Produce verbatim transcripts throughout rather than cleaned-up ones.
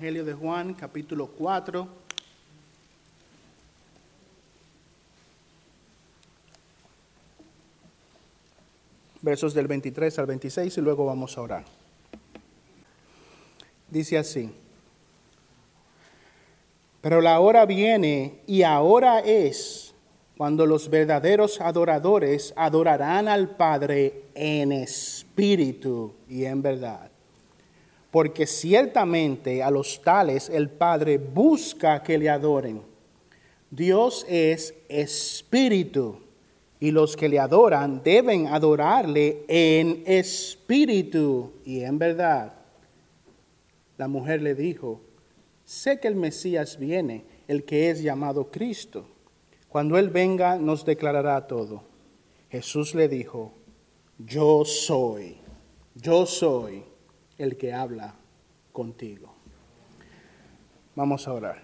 Evangelio de Juan, capítulo cuatro. Versos del veintitrés al veintiséis y luego vamos a orar. Dice así: Pero la hora viene y ahora es cuando los verdaderos adoradores adorarán al Padre en espíritu y en verdad. Porque ciertamente a los tales el Padre busca que le adoren. Dios es espíritu, y los que le adoran deben adorarle en espíritu y en verdad. La mujer le dijo: sé que el Mesías viene, el que es llamado Cristo. Cuando Él venga, nos declarará todo. Jesús le dijo: yo soy, yo soy el que habla contigo. Vamos a orar.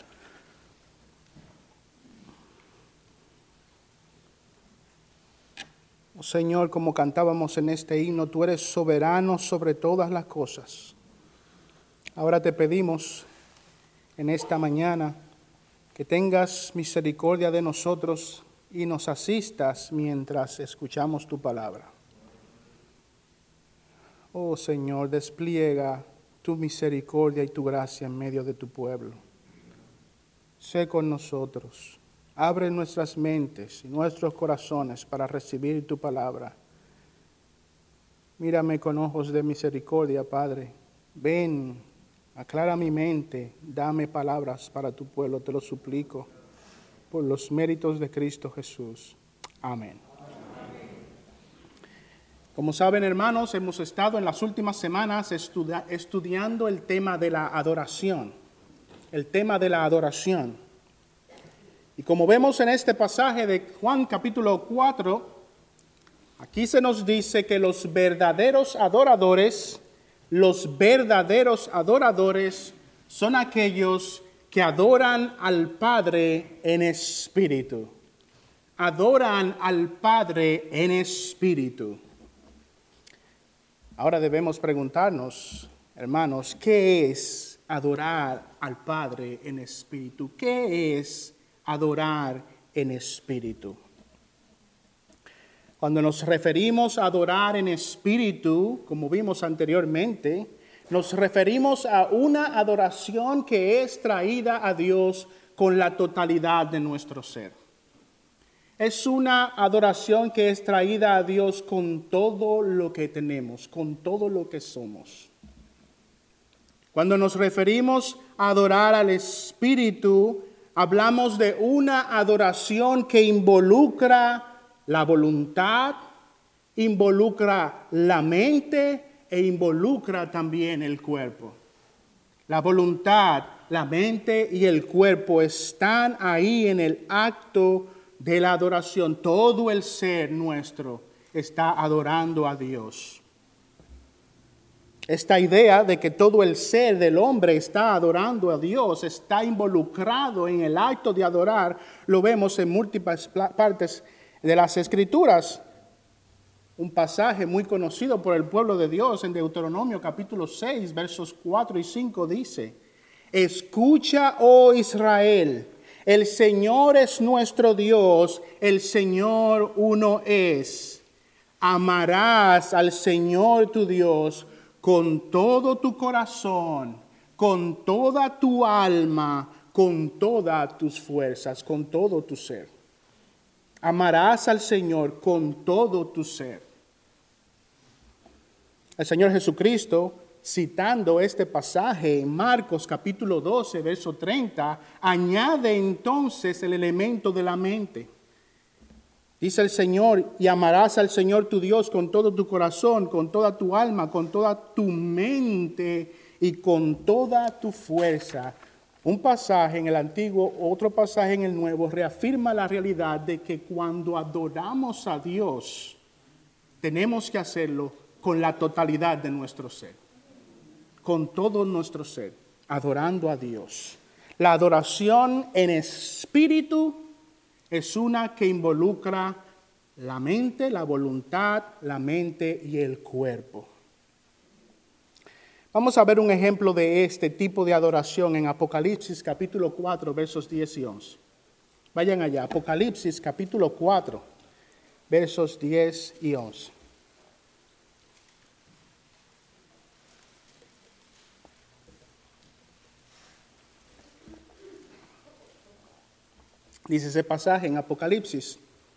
Oh Señor, como cantábamos en este himno, tú eres soberano sobre todas las cosas. Ahora te pedimos en esta mañana que tengas misericordia de nosotros y nos asistas mientras escuchamos tu palabra. Oh Señor, despliega tu misericordia y tu gracia en medio de tu pueblo. Sé con nosotros. Abre nuestras mentes y nuestros corazones para recibir tu palabra. Mírame con ojos de misericordia, Padre. Ven, aclara mi mente, dame palabras para tu pueblo, te lo suplico, por los méritos de Cristo Jesús. Amén. Como saben, hermanos, hemos estado en las últimas semanas estudia- estudiando el tema de la adoración. El tema de la adoración. Y como vemos en este pasaje de Juan capítulo cuatro, aquí se nos dice que los verdaderos adoradores, los verdaderos adoradores son aquellos que adoran al Padre en espíritu. Adoran al Padre en espíritu. Ahora debemos preguntarnos, hermanos, ¿qué es adorar al Padre en espíritu? ¿Qué es adorar en espíritu? Cuando nos referimos a adorar en espíritu, como vimos anteriormente, nos referimos a una adoración que es traída a Dios con la totalidad de nuestro ser. Es una adoración que es traída a Dios con todo lo que tenemos, con todo lo que somos. Cuando nos referimos a adorar al Espíritu, hablamos de una adoración que involucra la voluntad, involucra la mente e involucra también el cuerpo. La voluntad, la mente y el cuerpo están ahí en el acto de la adoración. Todo el ser nuestro está adorando a Dios. Esta idea de que todo el ser del hombre está adorando a Dios, está involucrado en el acto de adorar, lo vemos en múltiples partes de las Escrituras. Un pasaje muy conocido por el pueblo de Dios en Deuteronomio capítulo seis, versos cuatro y cinco dice: escucha, oh Israel, el Señor es nuestro Dios, el Señor uno es. Amarás al Señor tu Dios con todo tu corazón, con toda tu alma, con todas tus fuerzas, con todo tu ser. Amarás al Señor con todo tu ser. El Señor Jesucristo, citando este pasaje en Marcos capítulo doce, verso treinta, añade entonces el elemento de la mente. Dice el Señor: y amarás al Señor tu Dios con todo tu corazón, con toda tu alma, con toda tu mente y con toda tu fuerza. Un pasaje en el Antiguo, otro pasaje en el Nuevo, reafirma la realidad de que cuando adoramos a Dios, tenemos que hacerlo con la totalidad de nuestro ser. Con todo nuestro ser, adorando a Dios. La adoración en espíritu es una que involucra la mente, la voluntad, la mente y el cuerpo. Vamos a ver un ejemplo de este tipo de adoración en Apocalipsis capítulo cuatro, versos diez y once. Vayan allá, Apocalipsis capítulo cuatro, versos diez y once. Dice ese pasaje en Apocalipsis: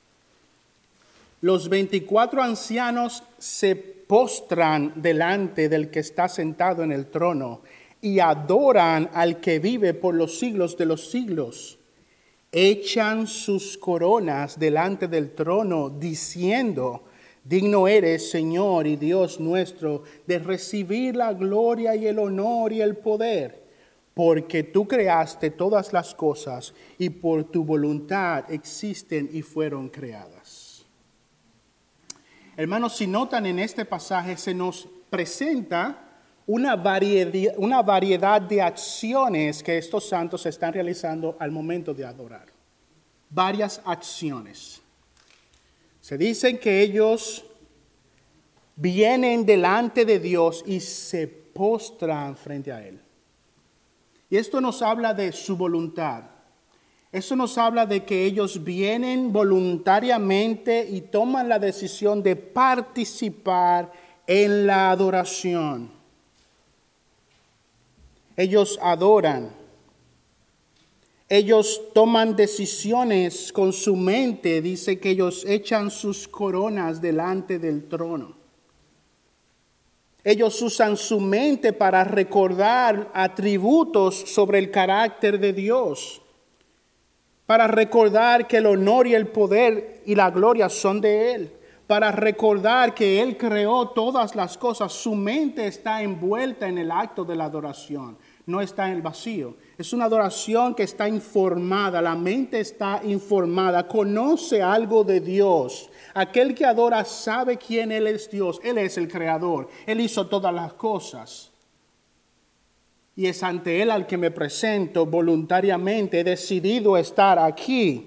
los veinticuatro ancianos se postran delante del que está sentado en el trono y adoran al que vive por los siglos de los siglos. Echan sus coronas delante del trono, diciendo: digno eres, Señor y Dios nuestro, de recibir la gloria y el honor y el poder, porque tú creaste todas las cosas y por tu voluntad existen y fueron creadas. Hermanos, si notan en este pasaje se nos presenta una variedad, una variedad de acciones que estos santos están realizando al momento de adorar. Varias acciones. Se dicen que ellos vienen delante de Dios y se postran frente a Él. Y esto nos habla de su voluntad. Eso nos habla de que ellos vienen voluntariamente y toman la decisión de participar en la adoración. Ellos adoran. Ellos toman decisiones con su mente. Dice que ellos echan sus coronas delante del trono. Ellos usan su mente para recordar atributos sobre el carácter de Dios, para recordar que el honor y el poder y la gloria son de Él, para recordar que Él creó todas las cosas. Su mente está envuelta en el acto de la adoración, no está en el vacío. Es una adoración que está informada, la mente está informada, conoce algo de Dios. Aquel que adora sabe quién Él es Dios. Él es el creador. Él hizo todas las cosas. Y es ante Él al que me presento voluntariamente. He decidido estar aquí.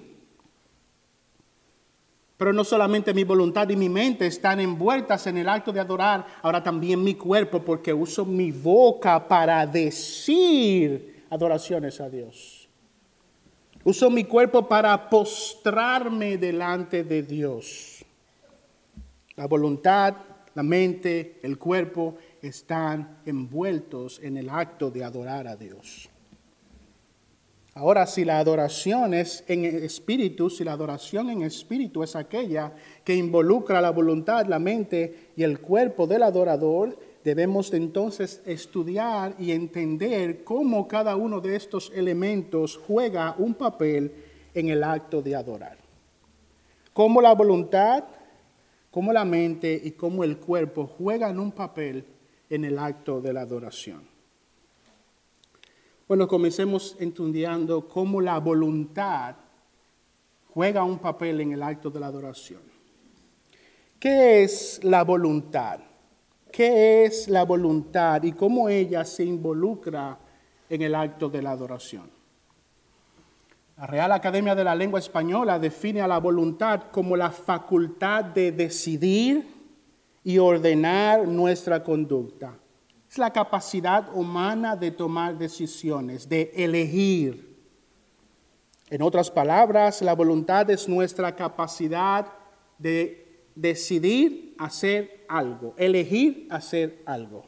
Pero no solamente mi voluntad y mi mente están envueltas en el acto de adorar, ahora también mi cuerpo, porque uso mi boca para decir adoraciones a Dios. Uso mi cuerpo para postrarme delante de Dios. La voluntad, la mente, el cuerpo están envueltos en el acto de adorar a Dios. Ahora, si la adoración es en espíritu, si la adoración en espíritu es aquella que involucra la voluntad, la mente y el cuerpo del adorador, debemos entonces estudiar y entender cómo cada uno de estos elementos juega un papel en el acto de adorar. Cómo la voluntad, cómo la mente y cómo el cuerpo juegan un papel en el acto de la adoración. Bueno, comencemos estudiando cómo la voluntad juega un papel en el acto de la adoración. ¿Qué es la voluntad? ¿Qué es la voluntad y cómo ella se involucra en el acto de la adoración? La Real Academia de la Lengua Española define a la voluntad como la facultad de decidir y ordenar nuestra conducta. Es la capacidad humana de tomar decisiones, de elegir. En otras palabras, la voluntad es nuestra capacidad de decidir hacer algo, elegir hacer algo.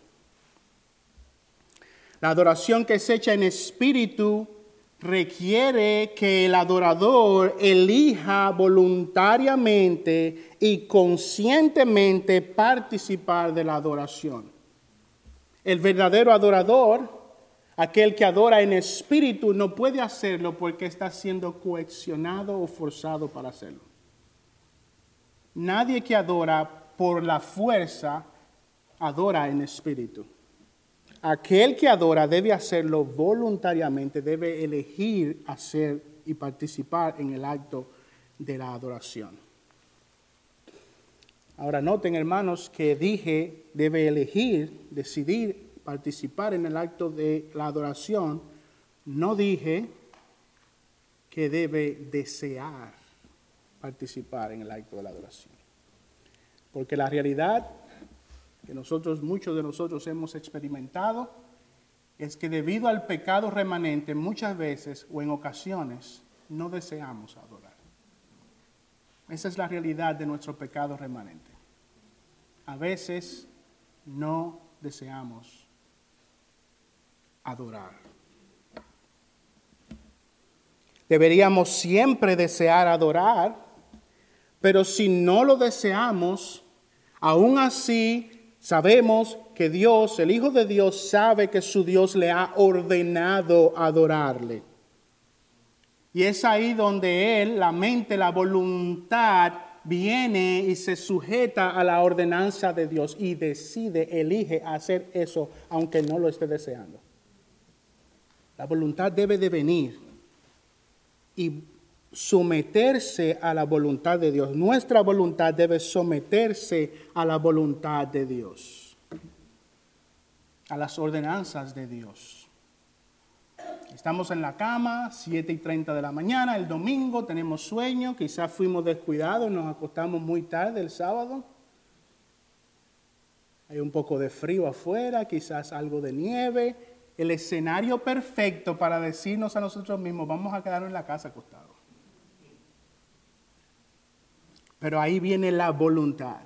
La adoración que se echa en espíritu requiere que el adorador elija voluntariamente y conscientemente participar de la adoración. El verdadero adorador, aquel que adora en espíritu, no puede hacerlo porque está siendo coaccionado o forzado para hacerlo. Nadie que adora por la fuerza adora en espíritu. Aquel que adora debe hacerlo voluntariamente, debe elegir hacer y participar en el acto de la adoración. Ahora noten, hermanos, que dije debe elegir, decidir participar en el acto de la adoración. No dije que debe desear participar en el acto de la adoración. Porque la realidad que nosotros, muchos de nosotros hemos experimentado, es que debido al pecado remanente, muchas veces o en ocasiones, no deseamos adorar. Esa es la realidad de nuestro pecado remanente. A veces no deseamos adorar. Deberíamos siempre desear adorar, pero si no lo deseamos, aún así sabemos que Dios, el Hijo de Dios, sabe que su Dios le ha ordenado adorarle. Y es ahí donde Él, la mente, la voluntad, viene y se sujeta a la ordenanza de Dios y decide, elige hacer eso, aunque no lo esté deseando. La voluntad debe de venir y someterse a la voluntad de Dios. Nuestra voluntad debe someterse a la voluntad de Dios, a las ordenanzas de Dios. Estamos en la cama, siete y treinta de la mañana, el domingo, tenemos sueño, quizás fuimos descuidados, nos acostamos muy tarde el sábado. Hay un poco de frío afuera, quizás algo de nieve. El escenario perfecto para decirnos a nosotros mismos, vamos a quedarnos en la casa acostados. Pero ahí viene la voluntad.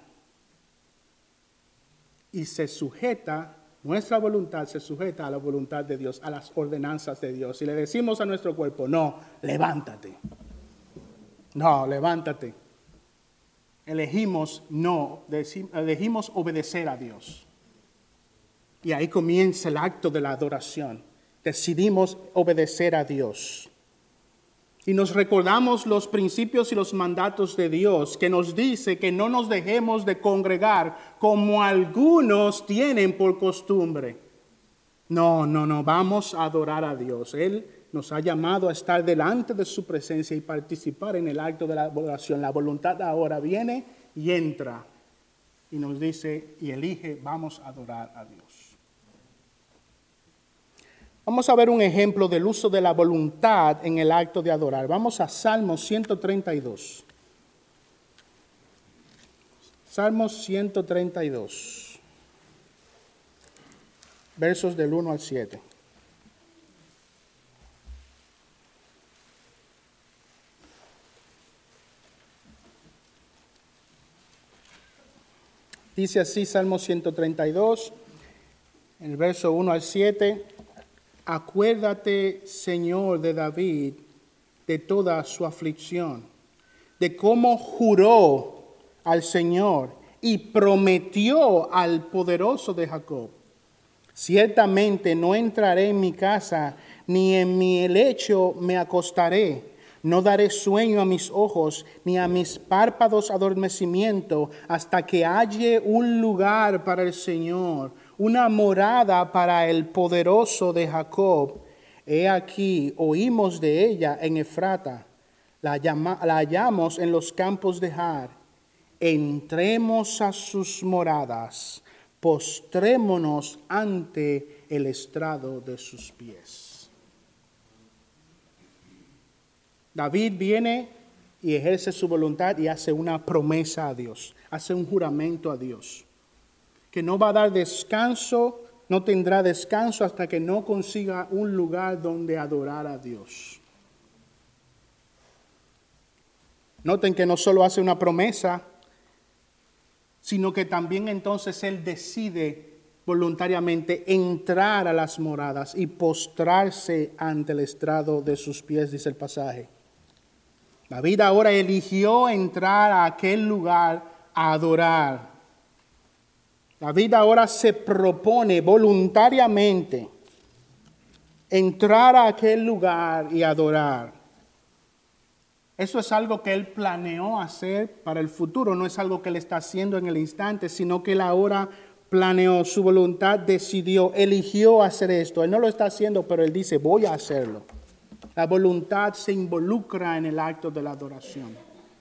Y se sujeta, nuestra voluntad se sujeta a la voluntad de Dios, a las ordenanzas de Dios. Y le decimos a nuestro cuerpo, no, levántate. No, levántate. Elegimos no, elegimos obedecer a Dios. Y ahí comienza el acto de la adoración. Decidimos obedecer a Dios. Y nos recordamos los principios y los mandatos de Dios, que nos dice que no nos dejemos de congregar como algunos tienen por costumbre. No, no, no, vamos a adorar a Dios. Él nos ha llamado a estar delante de su presencia y participar en el acto de la adoración. La voluntad ahora viene y entra y nos dice y elige, vamos a adorar a Dios. Vamos a ver un ejemplo del uso de la voluntad en el acto de adorar. Vamos a Salmo ciento treinta y dos. Salmo ciento treinta y dos. Versos del uno al siete. Dice así Salmo ciento treinta y dos, en el verso uno al siete. Acuérdate, Señor, de David, de toda su aflicción, de cómo juró al Señor y prometió al poderoso de Jacob. Ciertamente no entraré en mi casa, ni en mi lecho me acostaré. No daré sueño a mis ojos, ni a mis párpados adormecimiento, hasta que halle un lugar para el Señor, una morada para el poderoso de Jacob. He aquí, oímos de ella en Efrata, la, llama, la hallamos en los campos de Jar. Entremos a sus moradas, postrémonos ante el estrado de sus pies. David viene y ejerce su voluntad y hace una promesa a Dios, hace un juramento a Dios, que no va a dar descanso, no tendrá descanso hasta que no consiga un lugar donde adorar a Dios. Noten que no solo hace una promesa, sino que también entonces él decide voluntariamente entrar a las moradas y postrarse ante el estrado de sus pies, dice el pasaje. David ahora eligió entrar a aquel lugar a adorar. David ahora se propone voluntariamente entrar a aquel lugar y adorar. Eso es algo que él planeó hacer para el futuro, no es algo que él está haciendo en el instante, sino que él ahora planeó, su voluntad decidió, eligió hacer esto. Él no lo está haciendo, pero él dice, voy a hacerlo. La voluntad se involucra en el acto de la adoración.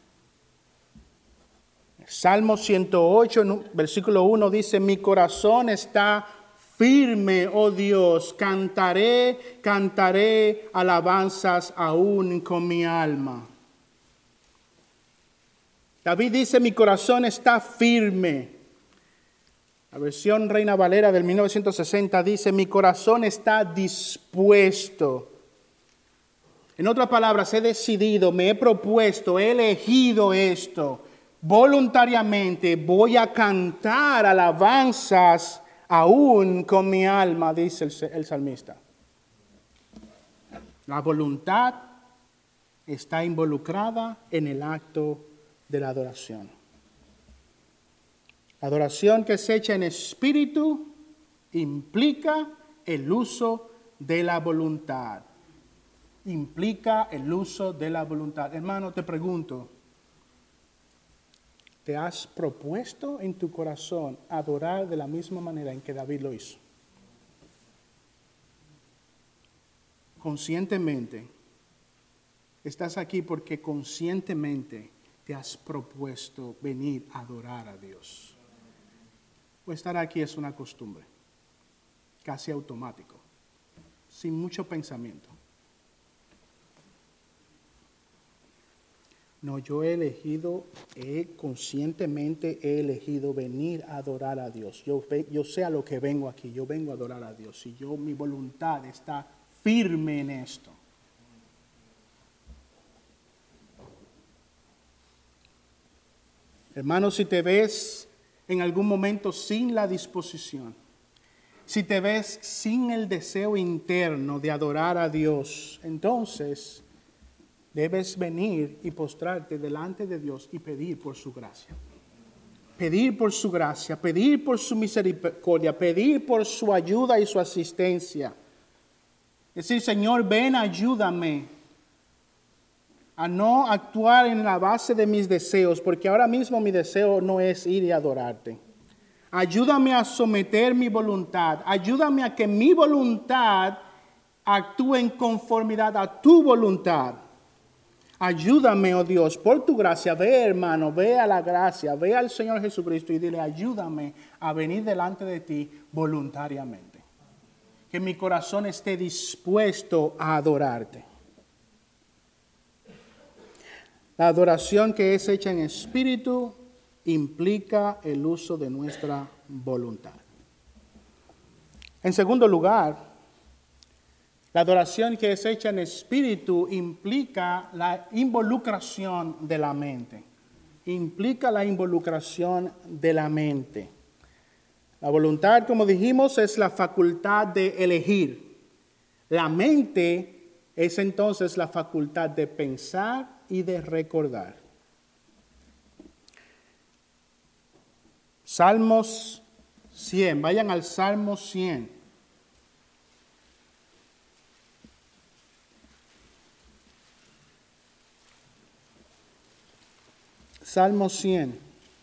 Salmo ciento ocho, versículo uno dice, mi corazón está firme, oh Dios, cantaré, cantaré alabanzas aún con mi alma. David dice, mi corazón está firme. La versión Reina Valera del mil novecientos sesenta dice, mi corazón está dispuesto. En otras palabras, he decidido, me he propuesto, he elegido esto. Voluntariamente voy a cantar alabanzas aún con mi alma, dice el, el salmista. La voluntad está involucrada en el acto de la adoración. La adoración que se echa en espíritu implica el uso de la voluntad. Implica el uso de la voluntad. Hermano, te pregunto, ¿te has propuesto en tu corazón adorar de la misma manera en que David lo hizo? Conscientemente, estás aquí porque conscientemente te has propuesto venir a adorar a Dios. O estar aquí es una costumbre, casi automático, sin mucho pensamiento. No, yo he elegido, he, conscientemente he elegido venir a adorar a Dios. Yo, yo sé a lo que vengo aquí, yo vengo a adorar a Dios. Y yo, mi voluntad está firme en esto. Hermano, si te ves en algún momento sin la disposición, si te ves sin el deseo interno de adorar a Dios, entonces debes venir y postrarte delante de Dios y pedir por su gracia. Pedir por su gracia, pedir por su misericordia, pedir por su ayuda y su asistencia. Decir, Señor, ven, ayúdame a no actuar en la base de mis deseos, porque ahora mismo mi deseo no es ir y adorarte. Ayúdame a someter mi voluntad, ayúdame a que mi voluntad actúe en conformidad a tu voluntad. Ayúdame, oh Dios, por tu gracia, ve hermano, ve a la gracia, ve al Señor Jesucristo y dile, ayúdame a venir delante de ti voluntariamente. Que mi corazón esté dispuesto a adorarte. La adoración que es hecha en espíritu implica el uso de nuestra voluntad. En segundo lugar, la adoración que es hecha en espíritu implica la involucración de la mente. Implica la involucración de la mente. La voluntad, como dijimos, es la facultad de elegir. La mente es entonces la facultad de pensar y de recordar. Salmos cien, vayan al Salmo cien. Salmo cien.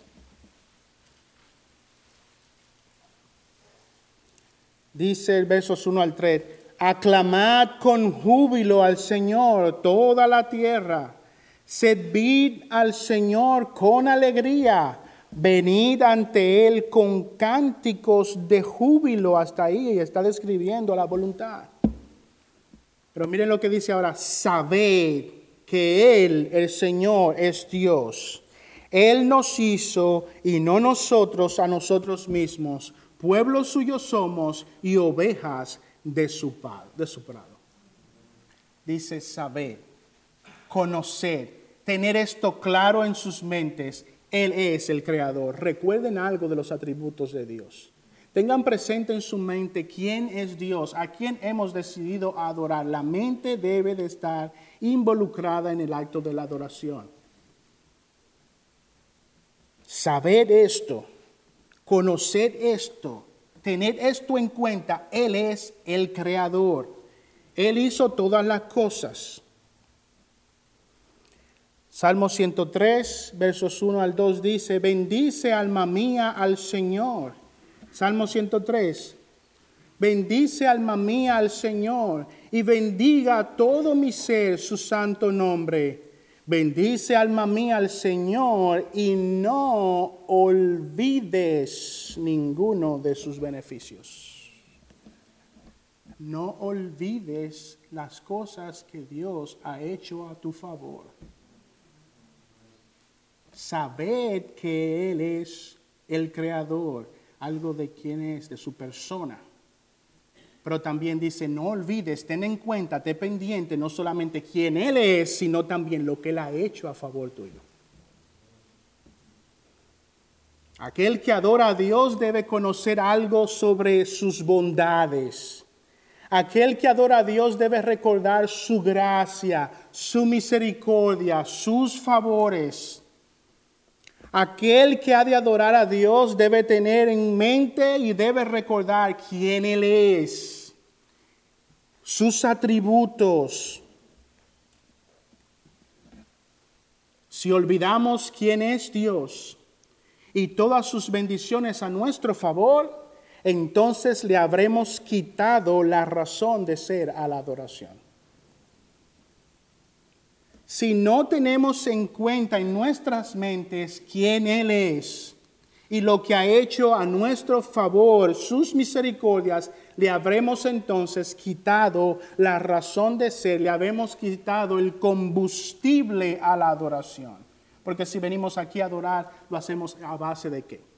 Dice el versos uno al tres, aclamad con júbilo al Señor toda la tierra, servid al Señor con alegría, venid ante Él con cánticos de júbilo. Hasta ahí está describiendo la voluntad. Pero miren lo que dice ahora, sabed que Él, el Señor, es Dios. Él nos hizo y no nosotros a nosotros mismos. Pueblo suyo somos y ovejas de su, de su prado. Dice saber, conocer, tener esto claro en sus mentes. Él es el Creador. Recuerden algo de los atributos de Dios. Tengan presente en su mente quién es Dios, a quién hemos decidido adorar. La mente debe de estar involucrada en el acto de la adoración. Saber esto, conocer esto, tener esto en cuenta. Él es el Creador. Él hizo todas las cosas. Salmo ciento tres, versos uno al dos dice, bendice alma mía al Señor. Salmo ciento tres, bendice alma mía al Señor y bendiga todo mi ser su santo nombre. Bendice alma mía al Señor y no olvides ninguno de sus beneficios. No olvides las cosas que Dios ha hecho a tu favor. Sabed que Él es el Creador. algo de quién es, de su persona. Pero también dice, no olvides, ten en cuenta, ten pendiente no solamente quién Él es, sino también lo que Él ha hecho a favor tuyo. Aquel que adora a Dios debe conocer algo sobre sus bondades. Aquel que adora a Dios debe recordar su gracia, su misericordia, sus favores. Aquel que ha de adorar a Dios debe tener en mente y debe recordar quién Él es, sus atributos. Si olvidamos quién es Dios y todas sus bendiciones a nuestro favor, entonces le habremos quitado la razón de ser a la adoración. Si no tenemos en cuenta en nuestras mentes quién Él es y lo que ha hecho a nuestro favor, sus misericordias, le habremos entonces quitado la razón de ser, le habremos quitado el combustible a la adoración. Porque si venimos aquí a adorar, ¿lo hacemos a base de qué?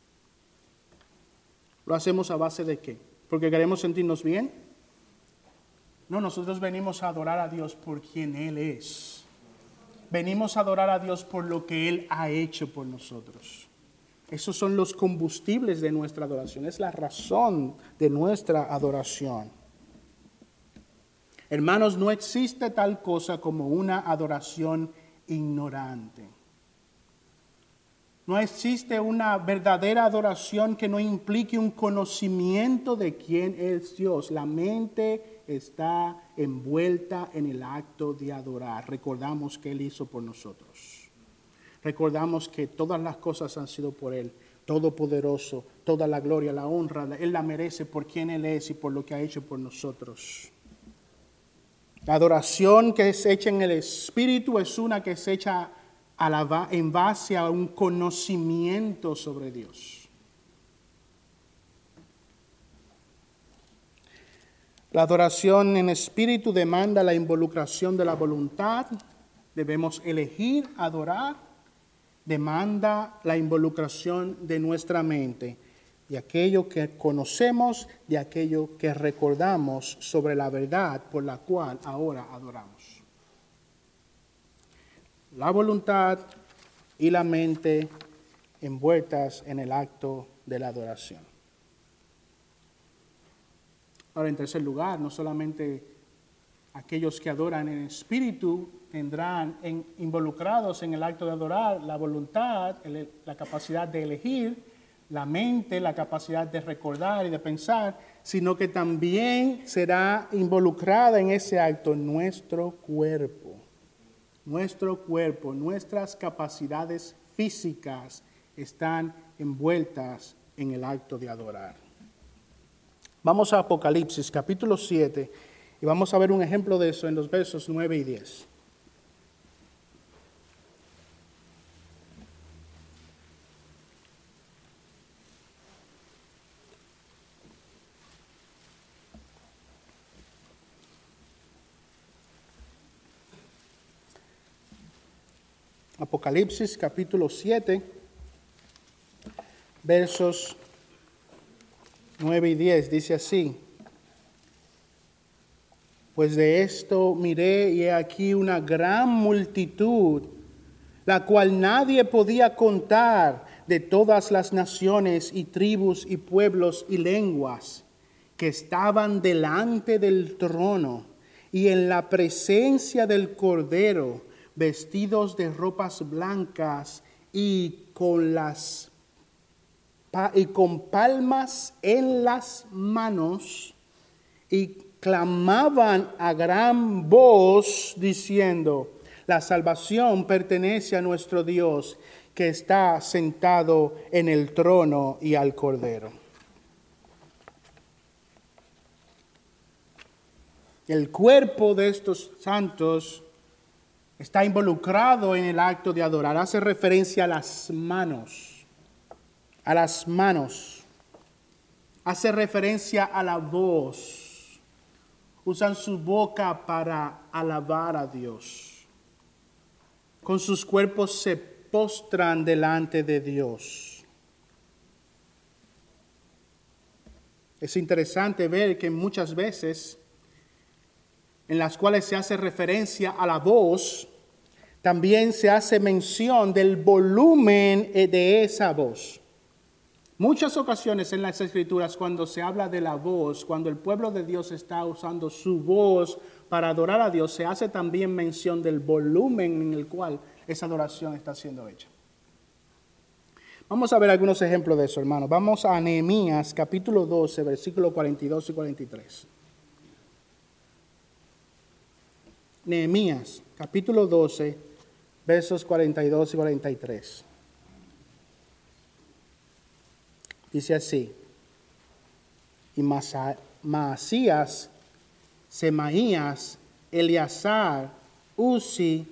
¿Lo hacemos a base de qué? ¿Porque queremos sentirnos bien? No, nosotros venimos a adorar a Dios por quien Él es. Venimos a adorar a Dios por lo que Él ha hecho por nosotros. Esos son los combustibles de nuestra adoración. Es la razón de nuestra adoración. Hermanos, no existe tal cosa como una adoración ignorante. No existe una verdadera adoración que no implique un conocimiento de quién es Dios. La mente está envuelta en el acto de adorar. Recordamos que Él hizo por nosotros. Recordamos que todas las cosas han sido por Él. Todopoderoso, toda la gloria, la honra, Él la merece por quien Él es y por lo que ha hecho por nosotros. La adoración que es hecha en el Espíritu es una que es hecha a la, en base a un conocimiento sobre Dios. La adoración en espíritu demanda la involucración de la voluntad. Debemos elegir adorar. Demanda la involucración de nuestra mente, de aquello que conocemos, de aquello que recordamos sobre la verdad por la cual ahora adoramos. La voluntad y la mente envueltas en el acto de la adoración. Ahora, en tercer lugar, no solamente aquellos que adoran en espíritu tendrán en, involucrados en el acto de adorar la voluntad, el, la capacidad de elegir, la mente, la capacidad de recordar y de pensar, sino que también será involucrada en ese acto nuestro cuerpo. Nuestro cuerpo, nuestras capacidades físicas están envueltas en el acto de adorar. Vamos a Apocalipsis capítulo siete y vamos a ver un ejemplo de eso en los versos nueve y diez. Apocalipsis capítulo siete, versos nueve y diez, dice así: Pues de esto miré y he aquí una gran multitud, la cual nadie podía contar, de todas las naciones y tribus y pueblos y lenguas, que estaban delante del trono y en la presencia del Cordero, vestidos de ropas blancas y con las y con palmas en las manos, y clamaban a gran voz diciendo: la salvación pertenece a nuestro Dios, que está sentado en el trono y al Cordero. El cuerpo de estos santos está involucrado en el acto de adorar. Hace referencia a las manos. A las manos. Hace referencia a la voz. Usan su boca para alabar a Dios. Con sus cuerpos se postran delante de Dios. Es interesante ver que muchas veces en las cuales se hace referencia a la voz, también se hace mención del volumen de esa voz. Muchas ocasiones en las Escrituras, cuando se habla de la voz, cuando el pueblo de Dios está usando su voz para adorar a Dios, se hace también mención del volumen en el cual esa adoración está siendo hecha. Vamos a ver algunos ejemplos de eso, hermanos. Vamos a Nehemías, capítulo doce, versículos cuarenta y dos y cuarenta y tres. Nehemías, capítulo doce, versos cuarenta y dos y cuarenta y tres. Dice así: y Maasías, Semaías, Eleazar, Uzi,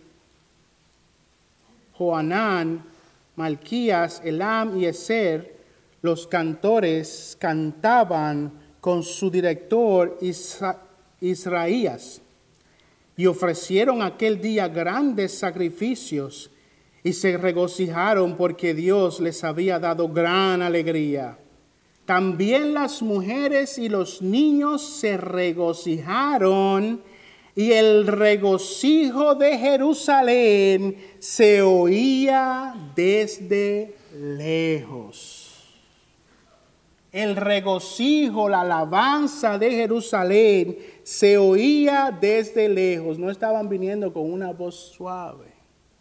Joanán, Malquías, Elam y Ezer, los cantores, cantaban con su director Isra- Israías, y ofrecieron aquel día grandes sacrificios, y se regocijaron porque Dios les había dado gran alegría. También las mujeres y los niños se regocijaron, y el regocijo de Jerusalén se oía desde lejos. El regocijo, la alabanza de Jerusalén se oía desde lejos. No estaban viniendo con una voz suave.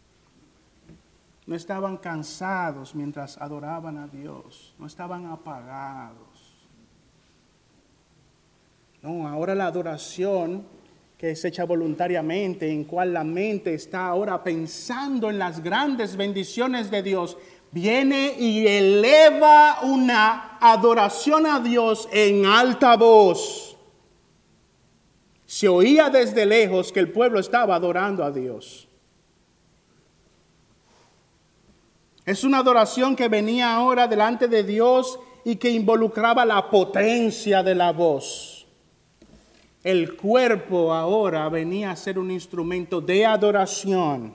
No estaban cansados mientras adoraban a Dios. No estaban apagados. No, ahora la adoración que es hecha voluntariamente, en cual la mente está ahora pensando en las grandes bendiciones de Dios, viene y eleva una adoración a Dios en alta voz. Se oía desde lejos que el pueblo estaba adorando a Dios. Es una adoración que venía ahora delante de Dios y que involucraba la potencia de la voz. El cuerpo ahora venía a ser un instrumento de adoración.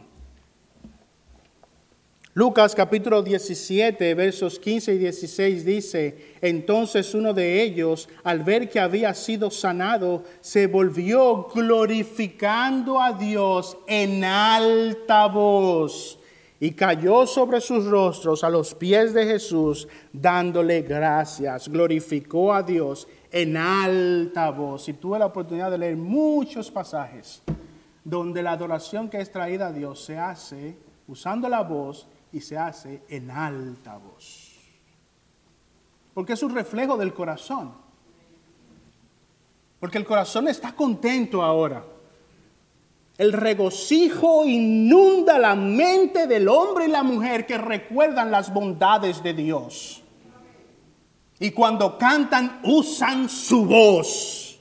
Lucas capítulo diecisiete, versos quince y dieciséis dice: entonces uno de ellos, al ver que había sido sanado, se volvió glorificando a Dios en alta voz, y cayó sobre sus rostros a los pies de Jesús, dándole gracias. Glorificó a Dios en alta voz. Y tuve la oportunidad de leer muchos pasajes donde la adoración que es traída a Dios se hace usando la voz y se hace en alta voz. Porque es un reflejo del corazón. Porque el corazón está contento ahora. El regocijo inunda la mente del hombre y la mujer que recuerdan las bondades de Dios. Y cuando cantan, usan su voz.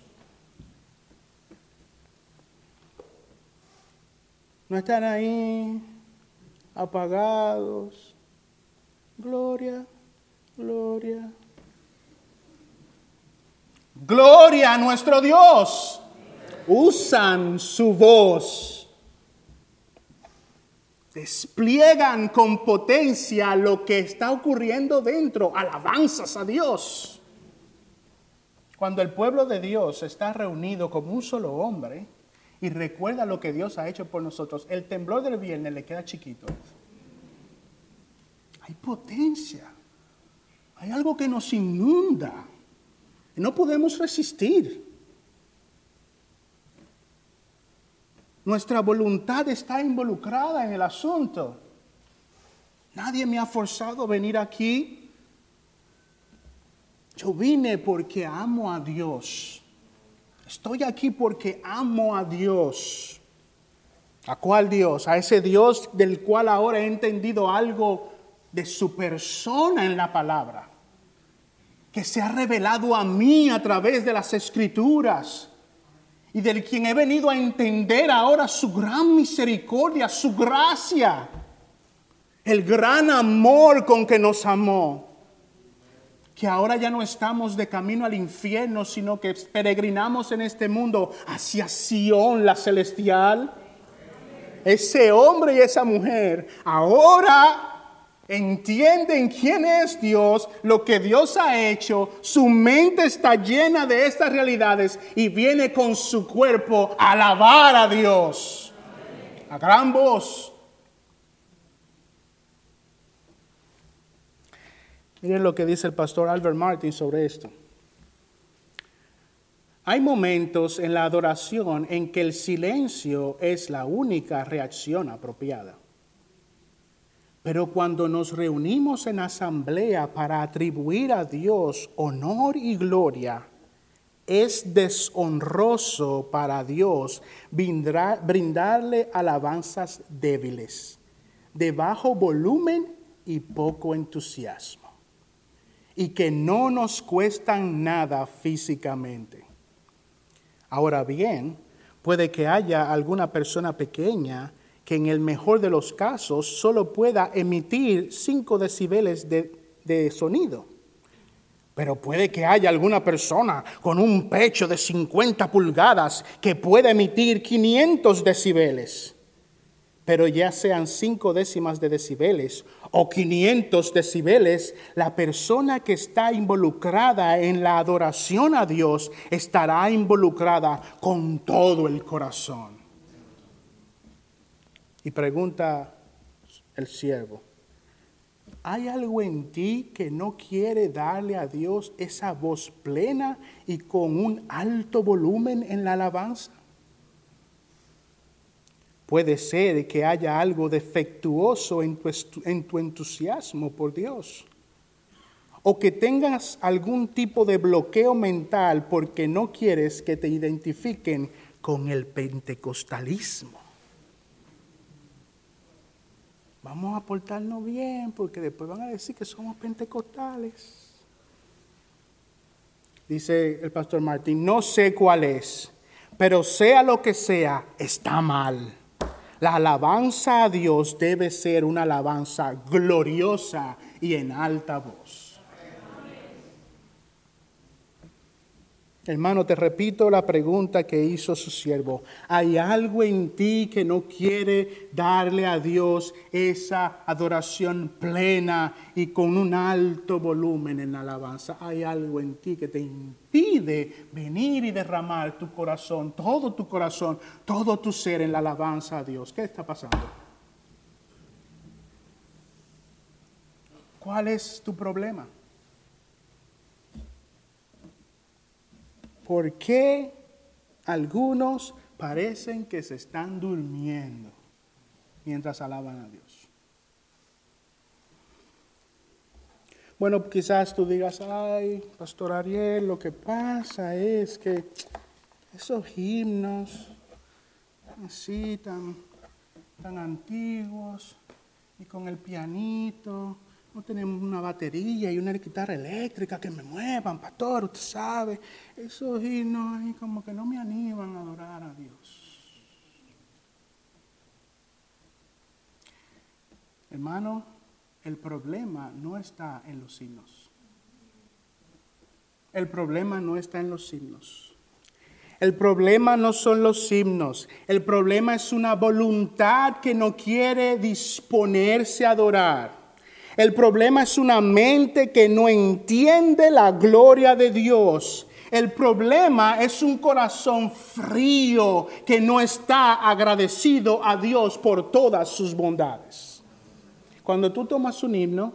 No están ahí apagados. Gloria, gloria. Gloria a nuestro Dios. Usan su voz. Despliegan con potencia lo que está ocurriendo dentro. Alabanzas a Dios. Cuando el pueblo de Dios está reunido como un solo hombre y recuerda lo que Dios ha hecho por nosotros, el temblor del viernes le queda chiquito. Hay potencia. Hay algo que nos inunda. Y no podemos resistir. Nuestra voluntad está involucrada en el asunto. Nadie me ha forzado a venir aquí. Yo vine porque amo a Dios. Estoy aquí porque amo a Dios. ¿A cuál Dios? A ese Dios del cual ahora he entendido algo de su persona en la palabra, que se ha revelado a mí a través de las Escrituras. Y del quien he venido a entender ahora su gran misericordia, su gracia, el gran amor con que nos amó. Que ahora ya no estamos de camino al infierno, sino que peregrinamos en este mundo hacia Sión, la celestial. Ese hombre y esa mujer ahora entienden quién es Dios, lo que Dios ha hecho, su mente está llena de estas realidades y viene con su cuerpo a alabar a Dios. A gran voz. Miren lo que dice el pastor Albert Martin sobre esto. Hay momentos en la adoración en que el silencio es la única reacción apropiada. Pero cuando nos reunimos en asamblea para atribuir a Dios honor y gloria, es deshonroso para Dios brindarle alabanzas débiles, de bajo volumen y poco entusiasmo, y que no nos cuestan nada físicamente. Ahora bien, puede que haya alguna persona pequeña que en el mejor de los casos solo pueda emitir cinco decibeles de, de sonido. Pero puede que haya alguna persona con un pecho de cincuenta pulgadas que pueda emitir quinientos decibeles. Pero ya sean cinco décimas de decibeles o quinientos decibeles, la persona que está involucrada en la adoración a Dios estará involucrada con todo el corazón. Y pregunta el siervo, ¿hay algo en ti que no quiere darle a Dios esa voz plena y con un alto volumen en la alabanza? Puede ser que haya algo defectuoso en tu, en tu entusiasmo por Dios. O que tengas algún tipo de bloqueo mental porque no quieres que te identifiquen con el pentecostalismo. Vamos a portarnos bien porque después van a decir que somos pentecostales. Dice el pastor Martín, no sé cuál es, pero sea lo que sea, está mal. La alabanza a Dios debe ser una alabanza gloriosa y en alta voz. Hermano, te repito la pregunta que hizo su siervo. ¿Hay algo en ti que no quiere darle a Dios esa adoración plena y con un alto volumen en la alabanza? ¿Hay algo en ti que te impide venir y derramar tu corazón, todo tu corazón, todo tu ser en la alabanza a Dios? ¿Qué está pasando? ¿Cuál es tu problema? ¿Por qué algunos parecen que se están durmiendo mientras alaban a Dios? Bueno, quizás tú digas, ay, Pastor Ariel, lo que pasa es que esos himnos así tan, tan antiguos y con el pianito, no tenemos una batería y una guitarra eléctrica que me muevan, pastor, usted sabe. Esos himnos ahí como que no me animan a adorar a Dios. Hermano, el problema no está en los himnos. El problema no está en los himnos. El problema no son los himnos. El problema es una voluntad que no quiere disponerse a adorar. El problema es una mente que no entiende la gloria de Dios. El problema es un corazón frío que no está agradecido a Dios por todas sus bondades. Cuando tú tomas un himno,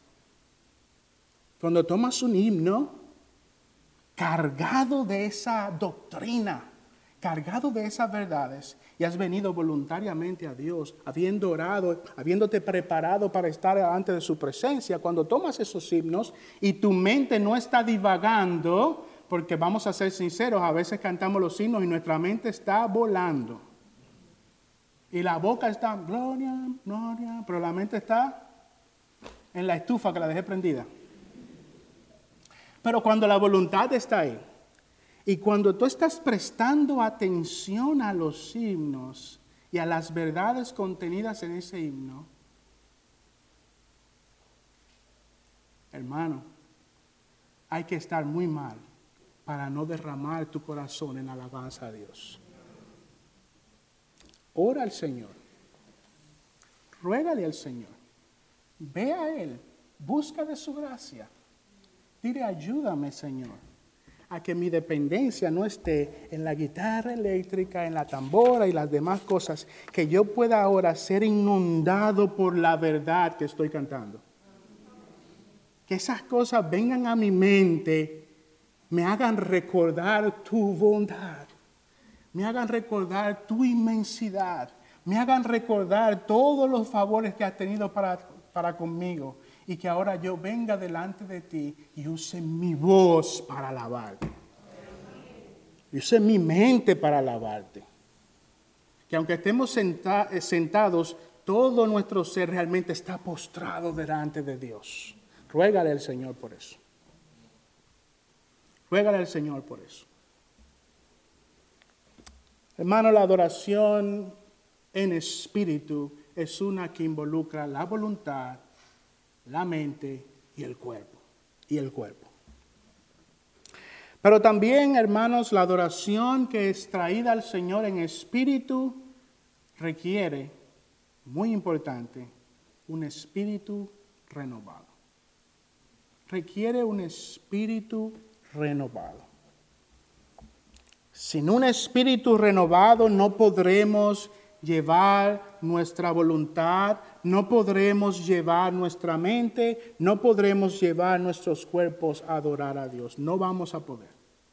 cuando tomas un himno cargado de esa doctrina, cargado de esas verdades, y has venido voluntariamente a Dios, habiendo orado, habiéndote preparado para estar delante de su presencia, cuando tomas esos himnos y tu mente no está divagando, porque vamos a ser sinceros, a veces cantamos los himnos y nuestra mente está volando. Y la boca está, gloria, gloria, pero la mente está en la estufa que la dejé prendida. Pero cuando la voluntad está ahí, y cuando tú estás prestando atención a los himnos y a las verdades contenidas en ese himno, hermano, hay que estar muy mal para no derramar tu corazón en alabanza a Dios. Ora al Señor. Ruégale al Señor Ve a Él, busca de su gracia. Dile, ayúdame, Señor, a que mi dependencia no esté en la guitarra eléctrica, en la tambora y las demás cosas, que yo pueda ahora ser inundado por la verdad que estoy cantando. Que esas cosas vengan a mi mente, me hagan recordar tu bondad, me hagan recordar tu inmensidad, me hagan recordar todos los favores que has tenido para, para conmigo, y que ahora yo venga delante de ti y use mi voz para alabarte. Y use mi mente para alabarte. Que aunque estemos senta- sentados, todo nuestro ser realmente está postrado delante de Dios. Ruégale al Señor por eso. Ruégale al Señor por eso. Hermano, la adoración en espíritu es una que involucra la voluntad, la mente y el cuerpo. Y el cuerpo. Pero también, hermanos, la adoración que es traída al Señor en espíritu requiere, muy importante, un espíritu renovado. Requiere un espíritu renovado. Sin un espíritu renovado no podremos llevar nuestra voluntad, no podremos llevar nuestra mente, no podremos llevar nuestros cuerpos a adorar a Dios. No vamos a poder.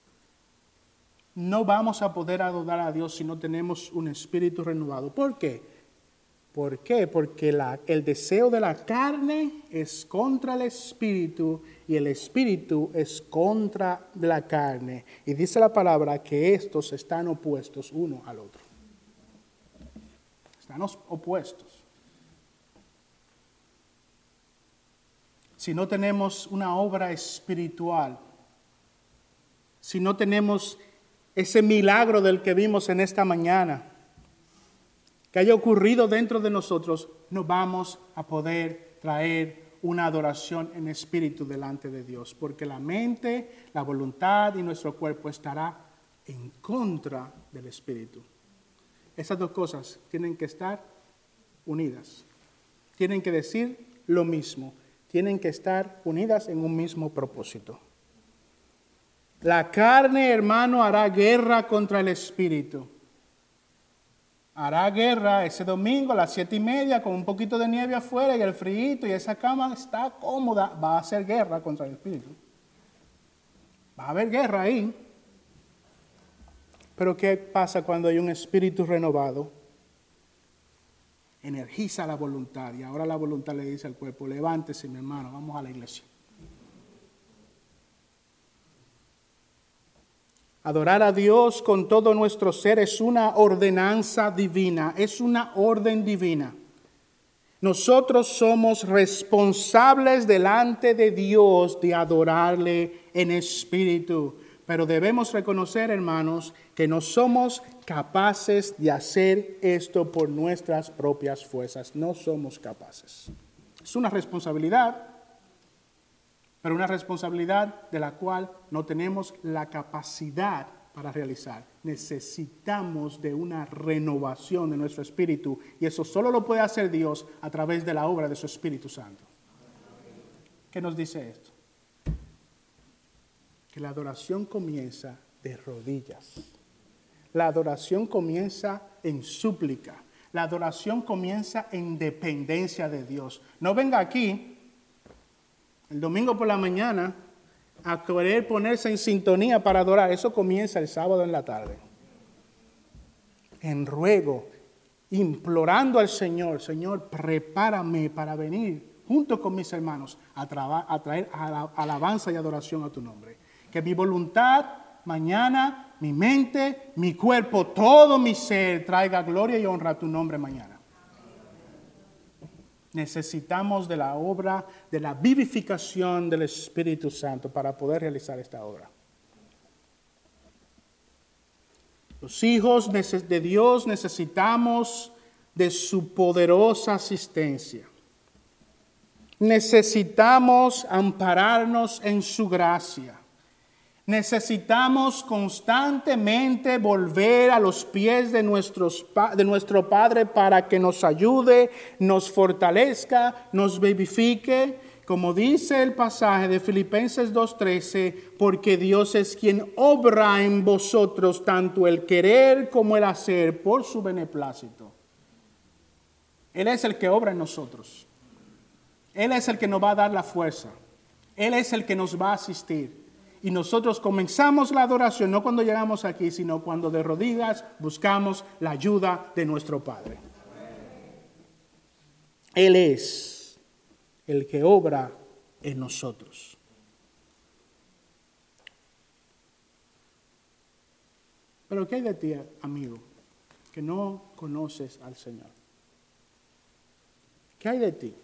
No vamos a poder adorar a Dios si no tenemos un espíritu renovado. ¿Por qué? ¿Por qué? Porque la, el deseo de la carne es contra el espíritu y el espíritu es contra la carne. Y dice la palabra que estos están opuestos uno al otro. Están opuestos. Si no tenemos una obra espiritual, si no tenemos ese milagro del que vimos en esta mañana, que haya ocurrido dentro de nosotros, no vamos a poder traer una adoración en espíritu delante de Dios, porque la mente, la voluntad y nuestro cuerpo estará en contra del espíritu. Esas dos cosas tienen que estar unidas, tienen que decir lo mismo, tienen que estar unidas en un mismo propósito. La carne, hermano, hará guerra contra el espíritu. Hará guerra ese domingo a las siete y media con un poquito de nieve afuera y el frío y esa cama está cómoda. Va a hacer guerra contra el espíritu. Va a haber guerra ahí. Pero ¿qué pasa cuando hay un espíritu renovado? Energiza la voluntad y ahora la voluntad le dice al cuerpo, levántese mi hermano, vamos a la iglesia. Adorar a Dios con todo nuestro ser es una ordenanza divina, es una orden divina. Nosotros somos responsables delante de Dios de adorarle en espíritu. Pero debemos reconocer, hermanos, que no somos capaces de hacer esto por nuestras propias fuerzas. No somos capaces. Es una responsabilidad, pero una responsabilidad de la cual no tenemos la capacidad para realizar. Necesitamos de una renovación de nuestro espíritu y eso solo lo puede hacer Dios a través de la obra de su Espíritu Santo. ¿Qué nos dice esto? Que la adoración comienza de rodillas. La adoración comienza en súplica. La adoración comienza en dependencia de Dios. No venga aquí el domingo por la mañana a querer ponerse en sintonía para adorar. Eso comienza el sábado en la tarde. En ruego, implorando al Señor, Señor, prepárame para venir junto con mis hermanos a, traba, a traer alabanza y adoración a tu nombre. Que mi voluntad mañana, mi mente, mi cuerpo, todo mi ser traiga gloria y honra a tu nombre mañana. Necesitamos de la obra, de la vivificación del Espíritu Santo para poder realizar esta obra. Los hijos de Dios necesitamos de su poderosa asistencia. Necesitamos ampararnos en su gracia. Necesitamos constantemente volver a los pies de, nuestros, de nuestro Padre para que nos ayude, nos fortalezca, nos vivifique. Como dice el pasaje de Filipenses dos trece, porque Dios es quien obra en vosotros tanto el querer como el hacer por su beneplácito. Él es el que obra en nosotros. Él es el que nos va a dar la fuerza. Él es el que nos va a asistir. Y nosotros comenzamos la adoración no cuando llegamos aquí, sino cuando de rodillas buscamos la ayuda de nuestro Padre. Él es el que obra en nosotros. Pero ¿qué hay de ti, amigo, que no conoces al Señor? ¿Qué hay de ti?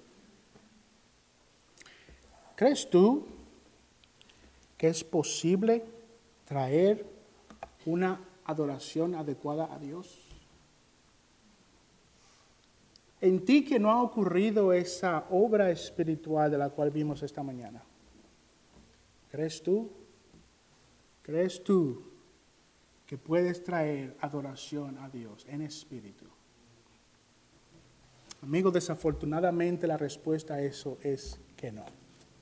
¿Crees tú que es posible traer una adoración adecuada a Dios? En ti que no ha ocurrido esa obra espiritual de la cual vimos esta mañana. ¿Crees tú? ¿Crees tú que puedes traer adoración a Dios en espíritu? Amigo, desafortunadamente la respuesta a eso es que no.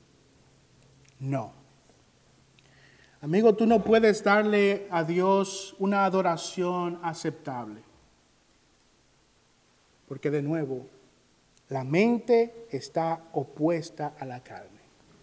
No. Amigo, tú no puedes darle a Dios una adoración aceptable. Porque de nuevo, la mente está opuesta a la carne.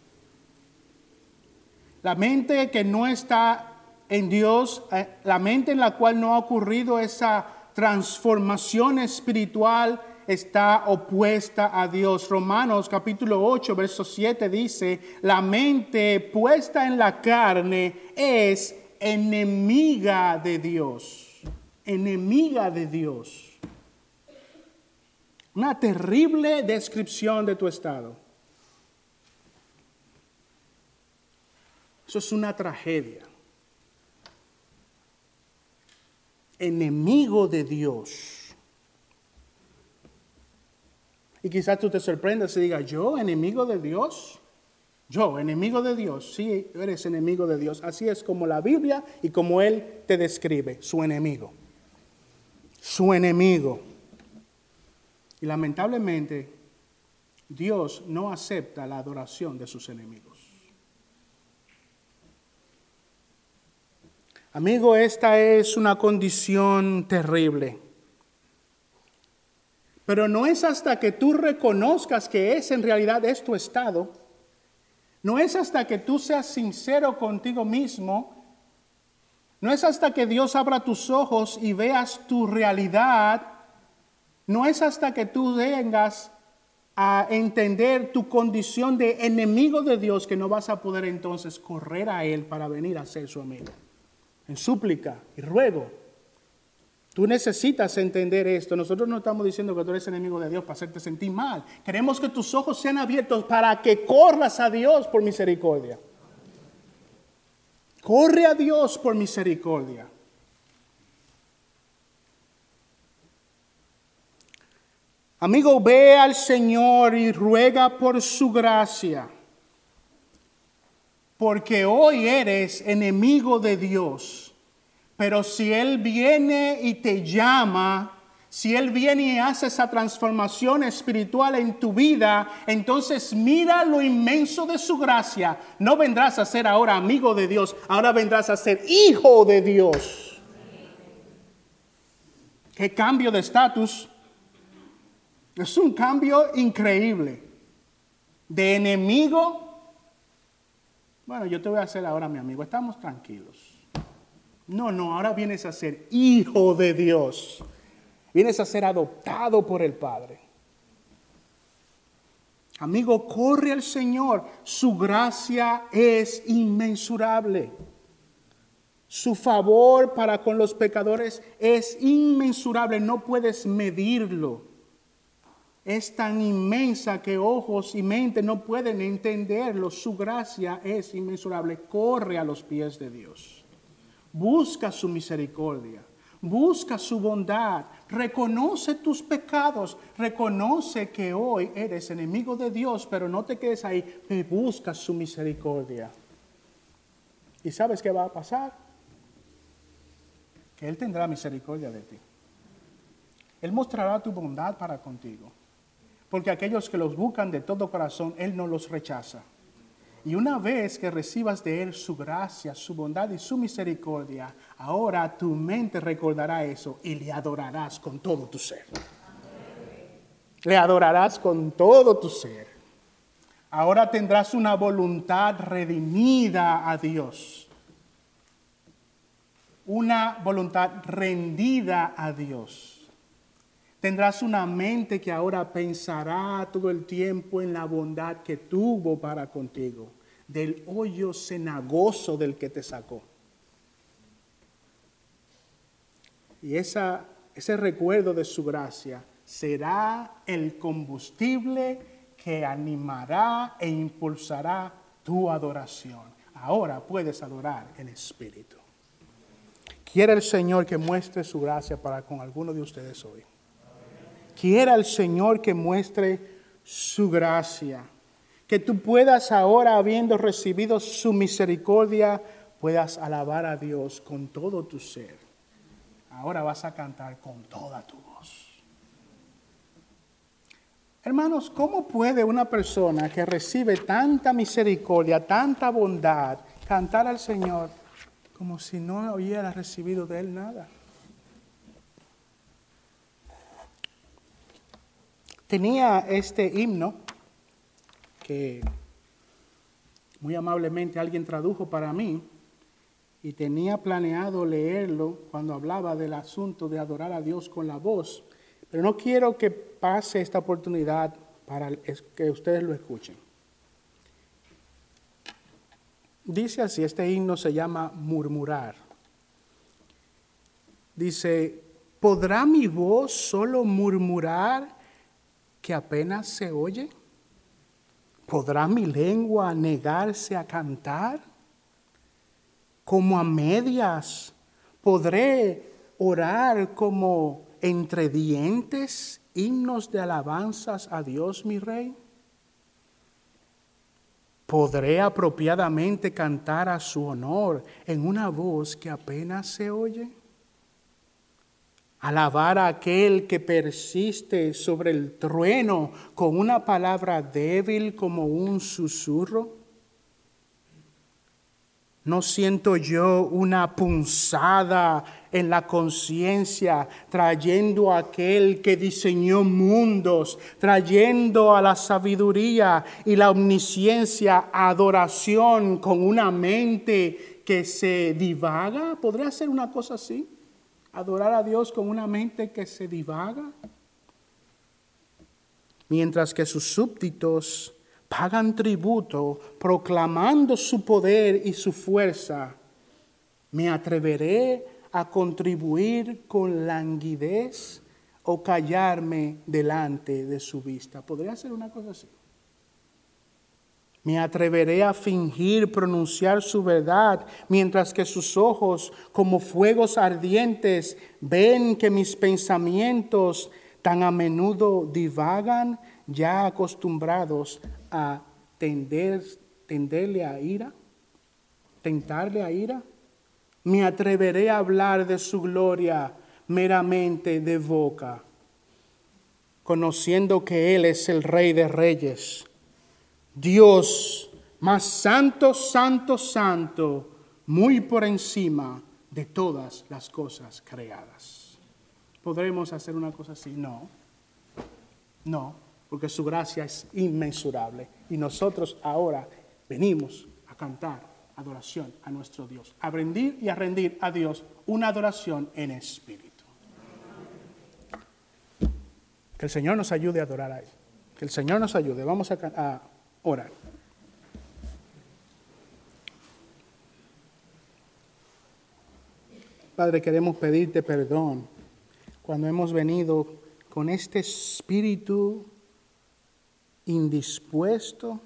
La mente que no está en Dios, la mente en la cual no ha ocurrido esa transformación espiritual, está opuesta a Dios. Romanos capítulo ocho, verso siete dice, la mente puesta en la carne es enemiga de Dios. Enemiga de Dios. Una terrible descripción de tu estado. Eso es una tragedia. Enemigo de Dios. Y quizás tú te sorprendas y digas, ¿yo, enemigo de Dios? Yo, enemigo de Dios. Sí, eres enemigo de Dios. Así es como la Biblia y como Él te describe, su enemigo. Su enemigo. Y lamentablemente, Dios no acepta la adoración de sus enemigos. Amigo, esta es una condición terrible. Pero no es hasta que tú reconozcas que ese en realidad es tu estado, no es hasta que tú seas sincero contigo mismo, no es hasta que Dios abra tus ojos y veas tu realidad, no es hasta que tú vengas a entender tu condición de enemigo de Dios que no vas a poder entonces correr a Él para venir a ser su amigo. En súplica y ruego. Tú necesitas entender esto. Nosotros no estamos diciendo que tú eres enemigo de Dios para hacerte sentir mal. Queremos que tus ojos sean abiertos para que corras a Dios por misericordia. Corre a Dios por misericordia. Amigo, ve al Señor y ruega por su gracia. Porque hoy eres enemigo de Dios. Pero si Él viene y te llama, si Él viene y hace esa transformación espiritual en tu vida, entonces mira lo inmenso de su gracia. No vendrás a ser ahora amigo de Dios, ahora vendrás a ser hijo de Dios. ¡Qué cambio de estatus! Es un cambio increíble. De enemigo, bueno, yo te voy a hacer ahora mi amigo, estamos tranquilos. No, no, ahora vienes a ser hijo de Dios. Vienes a ser adoptado por el Padre. Amigo, corre al Señor. Su gracia es inmensurable. Su favor para con los pecadores es inmensurable. No puedes medirlo. Es tan inmensa que ojos y mente no pueden entenderlo. Su gracia es inmensurable. Corre a los pies de Dios. Busca su misericordia, busca su bondad, reconoce tus pecados, reconoce que hoy eres enemigo de Dios, pero no te quedes ahí, busca su misericordia. ¿Y sabes qué va a pasar? Que Él tendrá misericordia de ti. Él mostrará tu bondad para contigo. Porque aquellos que los buscan de todo corazón, Él no los rechaza. Y una vez que recibas de Él su gracia, su bondad y su misericordia, ahora tu mente recordará eso y le adorarás con todo tu ser. Le adorarás con todo tu ser. Ahora tendrás una voluntad redimida a Dios. Una voluntad rendida a Dios. Tendrás una mente que ahora pensará todo el tiempo en la bondad que tuvo para contigo, del hoyo cenagoso del que te sacó. Y esa, ese recuerdo de su gracia será el combustible que animará e impulsará tu adoración. Ahora puedes adorar en espíritu. Quiera el Señor que muestre su gracia para con alguno de ustedes hoy. Quiera el Señor que muestre su gracia. Que tú puedas ahora, habiendo recibido su misericordia, puedas alabar a Dios con todo tu ser. Ahora vas a cantar con toda tu voz. Hermanos, ¿cómo puede una persona que recibe tanta misericordia, tanta bondad, cantar al Señor como si no hubiera recibido de Él nada? Tenía este himno que muy amablemente alguien tradujo para mí y tenía planeado leerlo cuando hablaba del asunto de adorar a Dios con la voz, pero no quiero que pase esta oportunidad para que ustedes lo escuchen. Dice así, este himno se llama Murmurar. Dice, ¿podrá mi voz solo murmurar que apenas se oye? ¿Podrá mi lengua negarse a cantar? Como a medias, ¿podré orar como entre dientes himnos de alabanzas a Dios mi Rey? ¿Podré apropiadamente cantar a su honor en una voz que apenas se oye? Alabar a aquel que persiste sobre el trueno con una palabra débil como un susurro. ¿No siento yo una punzada en la conciencia trayendo a aquel que diseñó mundos, trayendo a la sabiduría y la omnisciencia adoración con una mente que se divaga? ¿Podría ser una cosa así? ¿Adorar a Dios con una mente que se divaga? Mientras que sus súbditos pagan tributo proclamando su poder y su fuerza, ¿me atreveré a contribuir con languidez o callarme delante de su vista? ¿Podría ser una cosa así? ¿Me atreveré a fingir pronunciar su verdad mientras que sus ojos, como fuegos ardientes, ven que mis pensamientos tan a menudo divagan, ya acostumbrados a tender, tenderle a ira, tentarle a ira? ¿Me atreveré a hablar de su gloria meramente de boca, conociendo que Él es el Rey de Reyes, Dios más santo, santo, santo, muy por encima de todas las cosas creadas? ¿Podremos hacer una cosa así? No, no, porque su gracia es inmensurable y nosotros ahora venimos a cantar adoración a nuestro Dios, a rendir y a rendir a Dios una adoración en espíritu. Que el Señor nos ayude a adorar a Él, que el Señor nos ayude. Vamos a, a orar. Padre, queremos pedirte perdón cuando hemos venido con este espíritu indispuesto,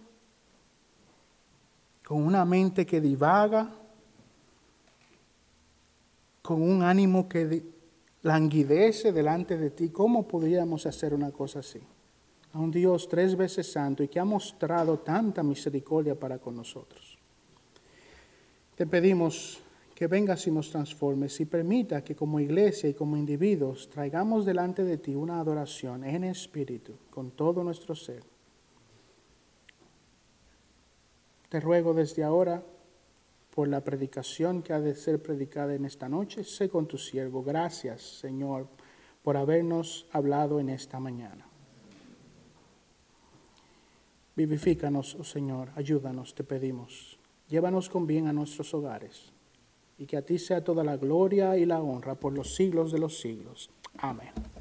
con una mente que divaga, con un ánimo que languidece delante de ti. ¿Cómo podríamos hacer una cosa así? A un Dios tres veces santo y que ha mostrado tanta misericordia para con nosotros. Te pedimos que vengas y nos transformes y permita que como iglesia y como individuos traigamos delante de ti una adoración en espíritu, con todo nuestro ser. Te ruego desde ahora por la predicación que ha de ser predicada en esta noche. Sé con tu siervo. Gracias, Señor, por habernos hablado en esta mañana. Vivifícanos, oh Señor, ayúdanos, te pedimos. Llévanos con bien a nuestros hogares, y que a ti sea toda la gloria y la honra por los siglos de los siglos. Amén.